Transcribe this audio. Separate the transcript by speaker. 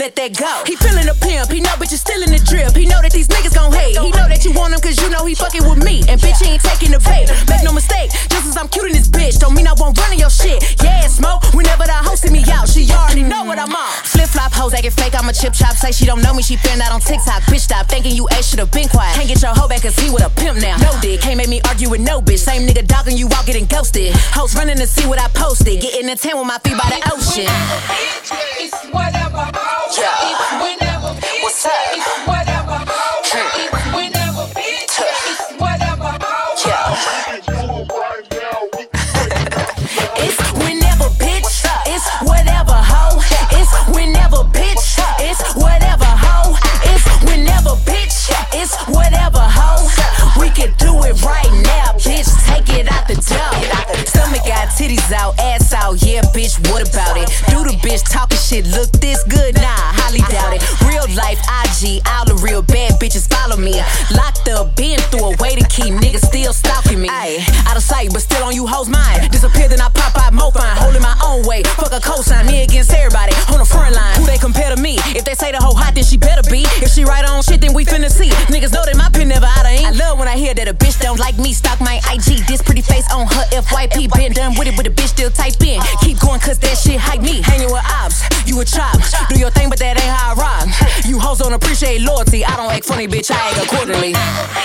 Speaker 1: let that go. He feeling a pimp, he know bitches still in the drip. He know that these niggas gon' hate. He know that you want him cause you know he fucking with me. And bitch, he ain't taking the bait. Make no mistake, just as I'm cute in this bitch, don't mean I won't run in your shit. Yeah, smoke, whenever the hoe see me out, she already know what I'm on. Flip-flop hoes acting fake, I'm a chip chop. Say she don't know me, she found out on TikTok. Bitch, stop thinking you ass, should've been quiet. Can't get your hoe back cause he with a pimp now. No dick, can't make me argue with no bitch. Same nigga dogging you out getting ghosted. Hoes running to see what I posted. Getting in 10 with my feet by the ocean.
Speaker 2: It's whatever.
Speaker 1: Yeah.
Speaker 2: It's whenever.
Speaker 1: What's up?
Speaker 2: It's whatever. It's whenever. It's whatever.
Speaker 1: Yeah. It's whenever, bitch. It's whatever, hoe. It's whenever, bitch. It's whatever, hoe. It's whenever, bitch. It's whatever, hoe. We can do it right now, bitch. Take it out the door. Stomach out, titties out, ass out. Yeah, bitch, what about it? Do the bitch talking shit, look this good? Nah, highly doubt it. Real life, IG, all the real bad bitches follow me. Locked up, been through a way to keep niggas still stalking me. Ayy, out of sight, but still on you hoes' mind. Disappear, then I pop out more fine. Holding my own way, fuck a cosign. Me against everybody on the front line. Who they compare to me? If they say the hoe hot, then she better be. If she right on shit, then we finna see. Niggas know that my pen never out of ink. I love when I hear that a bitch don't like me. Stalk my IG, this pretty face on her FYP. Been done with it, but the bitch still type in. Keep going cause that shit hype me. Hanging with ops, you a chop. Do your thing, but that ain't how I rock. You hoes don't appreciate loyalty. I don't act funny, bitch, I act accordingly.